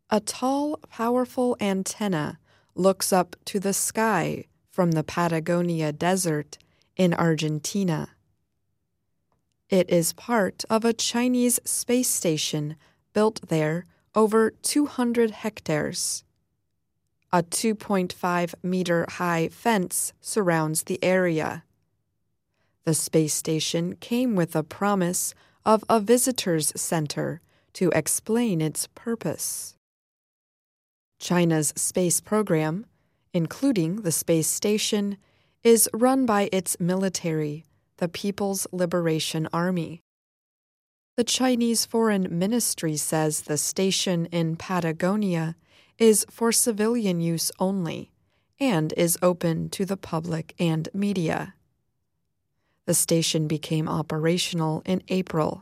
A tall, powerful antenna looks up to the sky from the Patagonia Desert in Argentina. It is part of a Chinese space station built there over 200 hectares. A 2.5-meter-high fence surrounds the area. The space station came with a promise of a visitors' center to explain its purpose. China's space program, including the space station, is run by its military, the People's Liberation Army. The Chinese Foreign Ministry says the station in Patagonia is for civilian use only and is open to the public and media. The station became operational in April.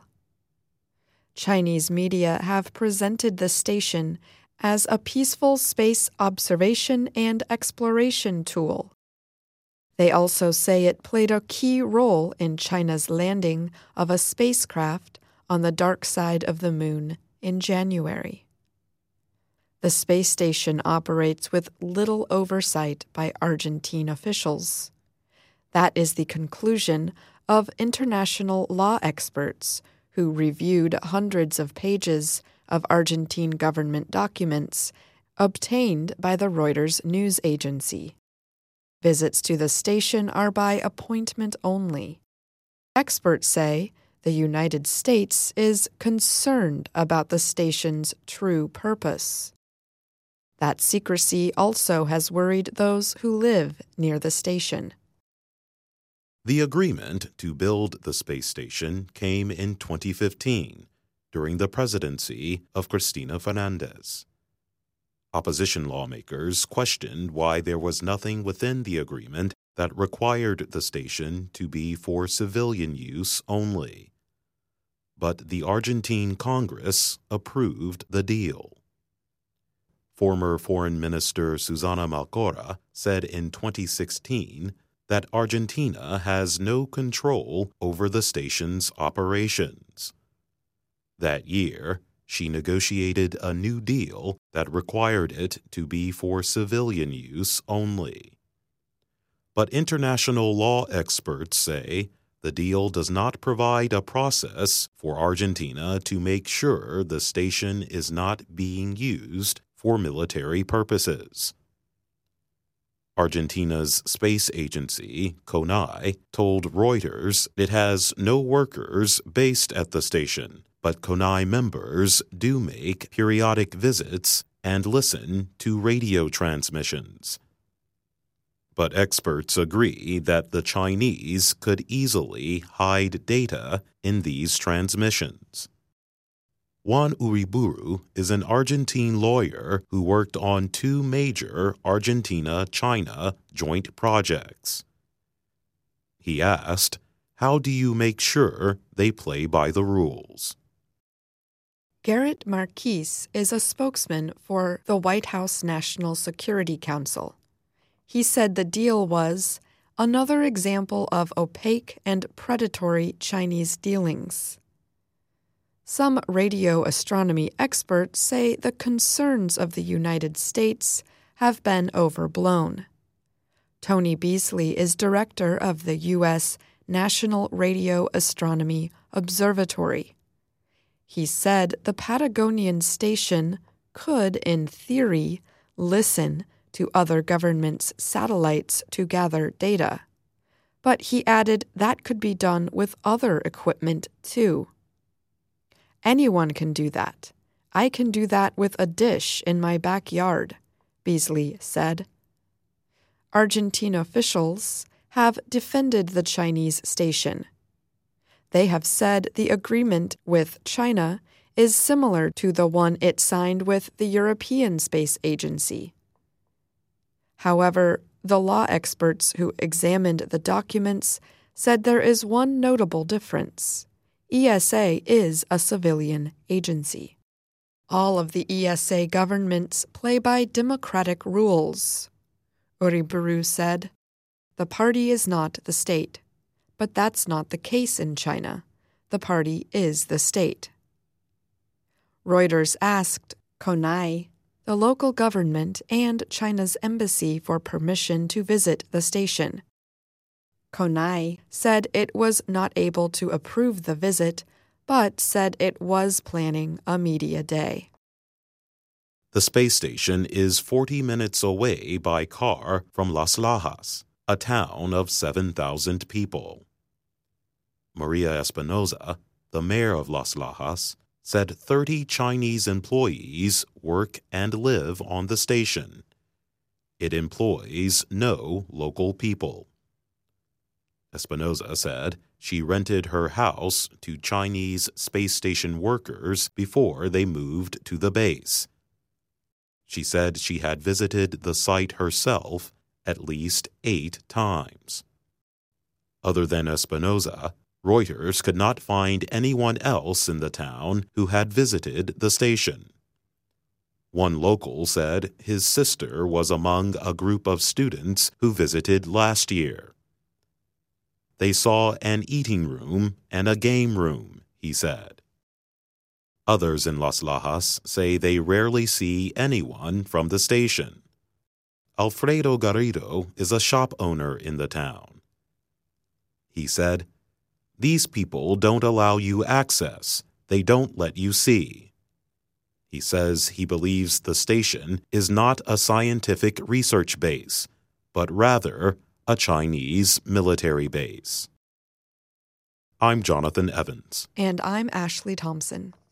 Chinese media have presented the station as a peaceful space observation and exploration tool. They also say it played a key role in China's landing of a spacecraft on the dark side of the moon in January. The space station operates with little oversight by Argentine officials. That is the conclusion of international law experts who reviewed hundreds of pages of Argentine government documents obtained by the Reuters news agency. Visits to the station are by appointment only. Experts say the United States is concerned about the station's true purpose. That secrecy also has worried those who live near the station. The agreement to build the space station came in 2015, during the presidency of Cristina Fernández. Opposition lawmakers questioned why there was nothing within the agreement that required the station to be for civilian use only. But the Argentine Congress approved the deal. Former Foreign Minister Susana Malcorra said in 2016 that Argentina has no control over the station's operations. That year, she negotiated a new deal that required it to be for civilian use only. But international law experts say the deal does not provide a process for Argentina to make sure the station is not being used for military purposes. Argentina's space agency, CONAI, told Reuters it has no workers based at the station, but CONAI members do make periodic visits and listen to radio transmissions. But experts agree that the Chinese could easily hide data in these transmissions. Juan Uriburu is an Argentine lawyer who worked on two major Argentina-China joint projects. He asked, "How do you make sure they play by the rules?" Garrett Marquis is a spokesman for the White House National Security Council. He said the deal was another example of opaque and predatory Chinese dealings. Some radio astronomy experts say the concerns of the United States have been overblown. Tony Beasley is director of the U.S. National Radio Astronomy Observatory. He said the Patagonian station could, in theory, listen to other governments' satellites to gather data. But he added that could be done with other equipment, too. Anyone can do that. I can do that with a dish in my backyard, Beasley said. Argentine officials have defended the Chinese station. They have said the agreement with China is similar to the one it signed with the European Space Agency. However, the law experts who examined the documents said there is one notable difference. ESA is a civilian agency. All of the ESA governments play by democratic rules, Uriburu said. The party is not the state. But that's not the case in China. The party is the state. Reuters asked CONAI the local government, and China's embassy for permission to visit the station. Konai said it was not able to approve the visit, but said it was planning a media day. The space station is 40 minutes away by car from Las Lajas, a town of 7,000 people. Maria Espinoza, the mayor of Las Lajas, said 30 Chinese employees work and live on the station. It employs no local people. Espinoza said she rented her house to Chinese space station workers before they moved to the base. She said she had visited the site herself at least 8 times. Other than Espinoza, Reuters could not find anyone else in the town who had visited the station. One local said his sister was among a group of students who visited last year. They saw an eating room and a game room, he said. Others in Las Lajas say they rarely see anyone from the station. Alfredo Garrido is a shop owner in the town. He said, "These people don't allow you access. They don't let you see." He says he believes the station is not a scientific research base, but rather a Chinese military base. I'm Jonathan Evans. And I'm Ashley Thompson.